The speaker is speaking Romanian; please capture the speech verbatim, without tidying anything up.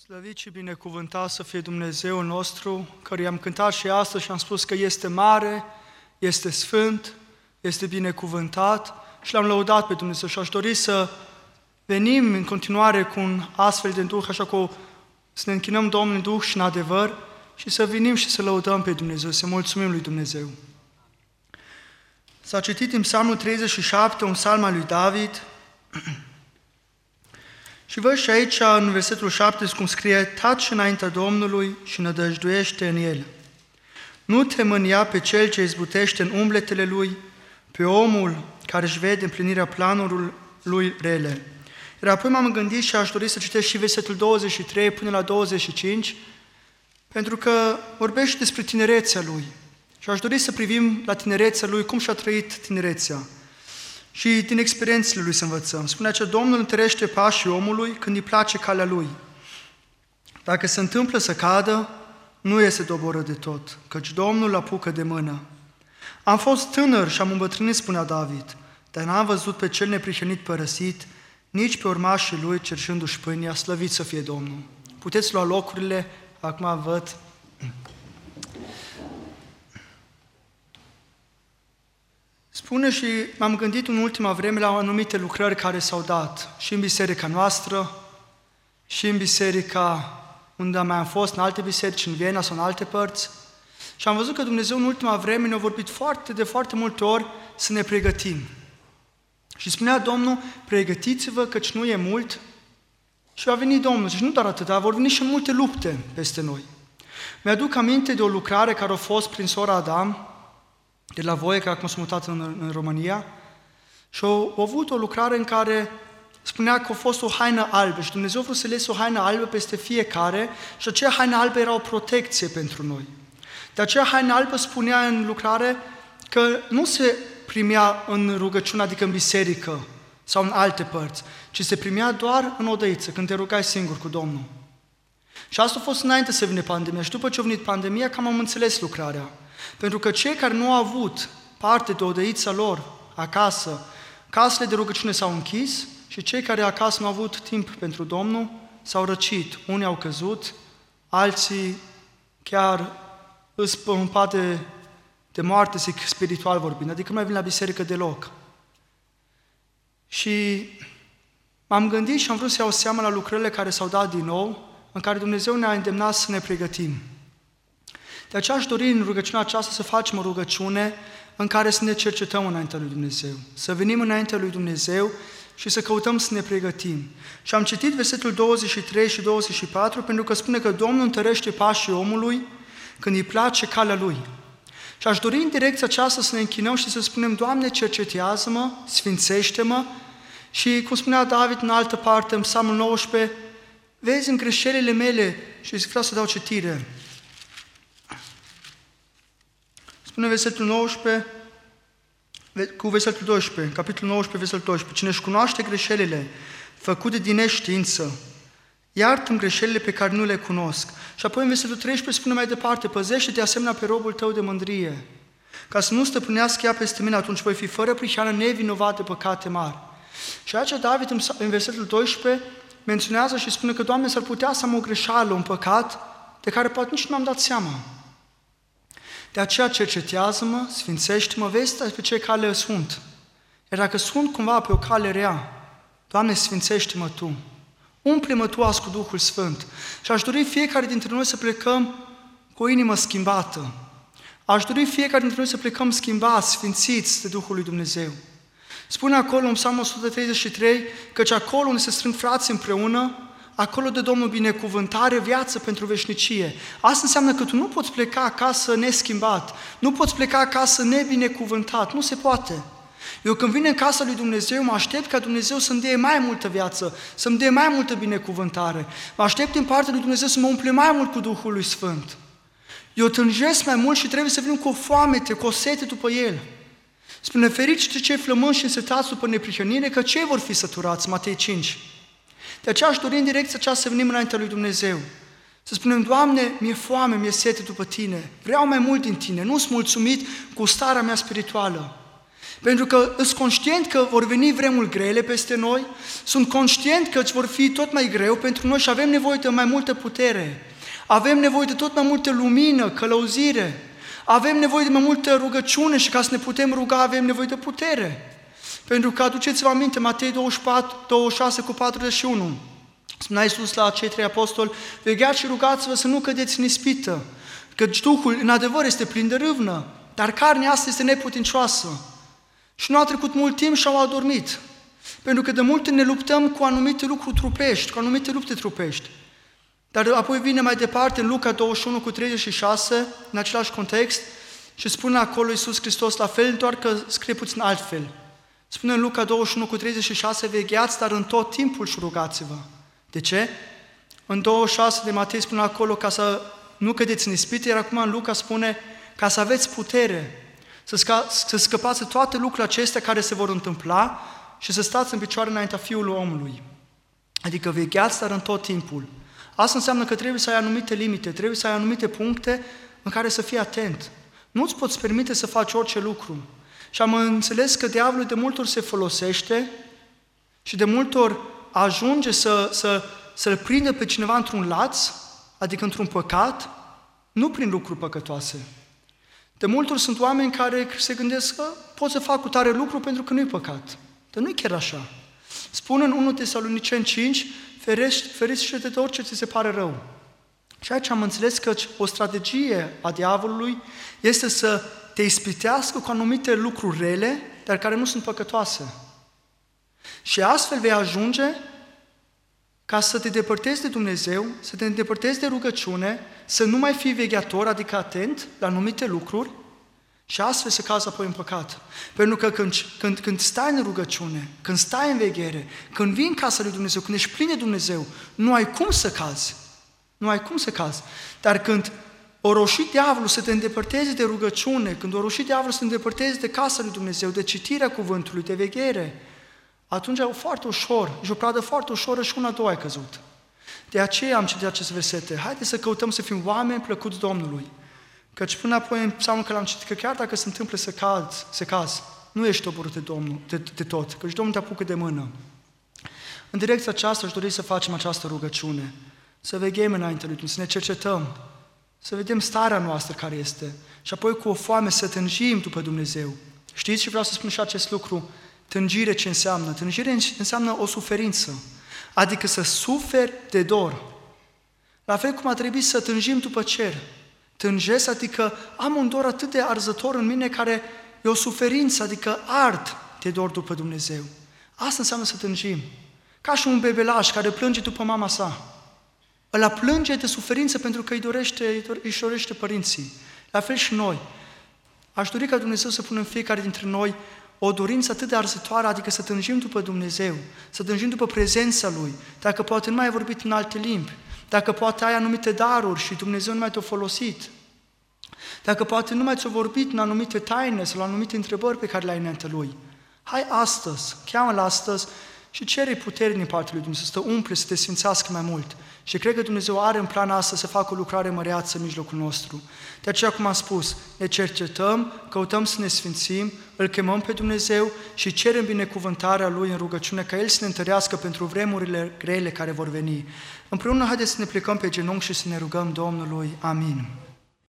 Slăvit și binecuvântat să fie Dumnezeul nostru, căruia am cântat și astăzi și am spus că este mare, este sfânt, este binecuvântat și l-am lăudat pe Dumnezeu și aș dori să venim în continuare cu un astfel de duh, așa că să ne închinăm Domnului în duh și în adevăr și să venim și să lăudăm pe Dumnezeu, să mulțumim lui Dumnezeu. S-a citit în Psalmul treizeci și șapte, un psalm al lui David, și văd și aici, în versetul șapte, cum scrie: taci înaintea Domnului și nădăjduiește în El. Nu te mânia pe cel ce izbutește în umbletele lui, pe omul care își vede împlinirea planurilor lui rele. Iar apoi m-am gândit și aș dori să citesc și versetul douăzeci și trei până la douăzeci și cinci, pentru că vorbește despre tinerețea lui. Și aș dori să privim la tinerețea lui, cum și-a trăit tinerețea. Și din experiențele lui să învățăm. Spune că Domnul întărește pașii omului când îi place calea lui. Dacă se întâmplă să cadă, nu este doborât de tot, căci Domnul apucă de mână. Am fost tânăr și am îmbătrânit, spunea David, dar n-am văzut pe cel neprihănit părăsit, nici pe urmașii lui cerșându-și pâinea, slăvit să fie Domnul. Puteți lua locurile, acum văd. Spune și m-am gândit în ultima vreme la anumite lucrări care s-au dat și în biserica noastră, și în biserica unde mai am fost, în alte biserici, în Viena sau în alte părți. Și am văzut că Dumnezeu în ultima vreme ne-a vorbit foarte, de foarte multe ori să ne pregătim. Și spunea Domnul: pregătiți-vă căci nu e mult. Și va veni Domnul. Și nu doar atât, vor veni și multe lupte peste noi. Mi-aduc aminte de o lucrare care a fost prin sora Adam, de la Voie, care acum s-a mutat în, în România, și au avut o lucrare în care spunea că a fost o haină albă și Dumnezeu a vrut să lese o haină albă peste fiecare și aceea haină albă era o protecție pentru noi. De aceea haină albă spunea în lucrare că nu se primea în rugăciune, adică în biserică sau în alte părți, ci se primea doar în odăiță, când te rugai singur cu Domnul. Și asta a fost înainte să vină pandemia și după ce a venit pandemia, cam am înțeles lucrarea. Pentru că cei care nu au avut parte de odăița lor acasă, casele de rugăciune s-au închis și cei care acasă nu au avut timp pentru Domnul s-au răcit. Unii au căzut, alții chiar îs în pat de, de moarte, zic, spiritual vorbind, adică nu mai vin la biserică deloc. Și m-am gândit și am vrut să iau seama la lucrările care s-au dat din nou, în care Dumnezeu ne-a îndemnat să ne pregătim. De aceea aș dori în rugăciunea aceasta să facem o rugăciune în care să ne cercetăm înaintea lui Dumnezeu, să venim înaintea lui Dumnezeu și să căutăm să ne pregătim. Și am citit versetul douăzeci și trei și douăzeci și patru pentru că spune că Domnul întărește pașii omului când îi place calea lui. Și aș dori în direcția aceasta să ne închinăm și să spunem: Doamne, cercetează-mă, sfințește-mă și, cum spunea David în altă parte, în Psalmul nouăsprezece, vezi în greșelile mele și vreau să dau citire. Spune versetul nouăsprezece, cu versetul doisprezece, capitolul nouăsprezece, versetul doisprezece. Cine își cunoaște greșelile făcute din neștiință, iartă-mi greșelile pe care nu le cunosc. Și apoi în versetul treisprezece spune mai departe: păzește-te asemenea pe robul tău de mândrie, ca să nu stăpânească ea peste mine, atunci voi fi fără prihană, nevinovat de păcate mari. Și aici David în versetul doisprezece menționează și spune că, Doamne, s-ar putea să am o greșeală, un păcat, de care poate nici nu mi-am dat seama. De aceea cercetează-mă, sfințește-mă, vezi pe ce cale sunt. Iar dacă sunt cumva pe o cale rea, Doamne, sfințește-mă Tu. Umple-mă Tu azi cu Duhul Sfânt. Și aș dori fiecare dintre noi să plecăm cu o inimă schimbată. Aș dori fiecare dintre noi să plecăm schimbați, sfințiți de Duhul lui Dumnezeu. Spune acolo în Psalmul o sută treizeci și trei, căci acolo unde se strâng frații împreună, acolo de Domnul binecuvântare, viață pentru veșnicie. Asta înseamnă că tu nu poți pleca acasă neschimbat, nu poți pleca acasă nebinecuvântat, nu se poate. Eu când vin în casa lui Dumnezeu, mă aștept ca Dumnezeu să-mi dea mai multă viață, să-mi dea mai multă binecuvântare. Mă aștept din partea lui Dumnezeu să mă umple mai mult cu Duhul lui Sfânt. Eu tânjesc mai mult și trebuie să vin cu o foamete, cu o sete după El. Spune: ferici cei flămânzi și însetați după neprihănire, că cei vor fi săturați, Matei cinci. De aceea aș dori în direcția aceasta să venim înaintea lui Dumnezeu. Să spunem: Doamne, mi-e foame, mi-e sete după Tine, vreau mai mult din Tine, nu sunt mulțumit cu starea mea spirituală. Pentru că sunt conștient că vor veni vremuri grele peste noi, sunt conștient că vor fi tot mai greu pentru noi și avem nevoie de mai multă putere. Avem nevoie de tot mai multă lumină, călăuzire. Avem nevoie de mai multă rugăciune și ca să ne putem ruga avem nevoie de putere. Pentru că aduceți-vă aminte, Matei douăzeci și patru, douăzeci și șase cu patruzeci și unu. Spunea Iisus la cei trei apostoli, vegheați și rugați-vă să nu cădeți în ispită, căci Duhul în adevăr este plin de râvnă, dar carnea asta este neputincioasă. Și nu a trecut mult timp și au adormit. Pentru că de multe ne luptăm cu anumite lucruri trupești, cu anumite lupte trupești. Dar apoi vine mai departe în Luca douăzeci și unu cu treizeci și șase, în același context, și spune acolo Iisus Hristos la fel, doar că scrie puțin altfel. Spune în Luca douăzeci și unu cu treizeci și șase, vegheați, dar în tot timpul și rugați-vă. De ce? În douăzeci și șase de Matei spune acolo ca să nu cădeți în ispită, iar acum în Luca spune ca să aveți putere, să, sca- să scăpați toate lucrurile acestea care se vor întâmpla și să stați în picioare înaintea Fiului omului. Adică vegheați, dar în tot timpul. Asta înseamnă că trebuie să ai anumite limite, trebuie să ai anumite puncte în care să fii atent. Nu-ți poți permite să faci orice lucru. Și am înțeles că diavolul de multe ori se folosește și de multe ori ajunge să, să, să-l prindă pe cineva într-un laț, adică într-un păcat, nu prin lucruri păcătoase. De multe ori sunt oameni care se gândesc că pot să fac cu tare lucru pentru că nu-i păcat. Dar nu-i chiar așa. Spune în unu Tesaloniceni cinci, feriți-te de orice ți se pare rău. Și aici am înțeles că o strategie a diavolului este să te ispitească cu anumite lucruri rele, dar care nu sunt păcătoase. Și astfel vei ajunge ca să te depărtezi de Dumnezeu, să te îndepărtezi de rugăciune, să nu mai fii vegheator, adică atent la anumite lucruri și astfel să cazi apoi în păcat. Pentru că când, când, când stai în rugăciune, când stai în veghere, când vii în casa lui Dumnezeu, când ești plin de Dumnezeu, nu ai cum să cazi. Nu ai cum să cazi. Dar când o roșit diavolul să te îndepărteze de rugăciune, când o roșit diavolul să te îndepărteze de casa lui Dumnezeu, de citirea cuvântului, de veghere, atunci e foarte ușor, e o pradă foarte ușoră și una, două ai căzut. De aceea am citit aceste versete. Haideți să căutăm să fim oameni plăcuți Domnului. Căci până apoi în psalmul că l-am citit, că chiar dacă se întâmplă să cazi, să cazi, nu ești oborât de Domnul, de, de tot, căci Domnul te apucă de mână. În direcția aceasta aș dori să facem această rugăciune, să veghem înainte lui Dumnezeu, să ne cercetăm, să vedem starea noastră care este și apoi cu o foame să tânjim după Dumnezeu. Știți, și vreau să spun și acest lucru, tânjire ce înseamnă? Tânjire înseamnă o suferință, adică să suferi de dor. La fel cum a trebuit să tânjim după cer. Tânjesc, adică am un dor atât de arzător în mine care e o suferință, adică ard de dor după Dumnezeu. Asta înseamnă să tânjim. Ca și un bebelaș care plânge după mama sa. Ăla plânge de suferință pentru că îi dorește, își dorește părinții. La fel și noi. Aș dori ca Dumnezeu să pună în fiecare dintre noi o dorință atât de arzătoare, adică să tânjim după Dumnezeu, să tânjim după prezența Lui, dacă poate nu mai ai vorbit în alte limbi, dacă poate ai anumite daruri și Dumnezeu nu mai te-a folosit, dacă poate nu mai ți-a vorbit în anumite taine sau la anumite întrebări pe care le ai înaintea Lui. Hai astăzi, cheamă-L astăzi și cere putere din partea Lui Dumnezeu, să te umple, să te sfințească mai mult. Și cred că Dumnezeu are în plan asta să facă o lucrare măreață în mijlocul nostru. De aceea, cum am spus, ne cercetăm, căutăm să ne sfințim, îl chemăm pe Dumnezeu și cerem binecuvântarea Lui în rugăciune ca El să ne întărească pentru vremurile grele care vor veni. Împreună, haideți să ne plecăm pe genunchi și să ne rugăm Domnului. Amin.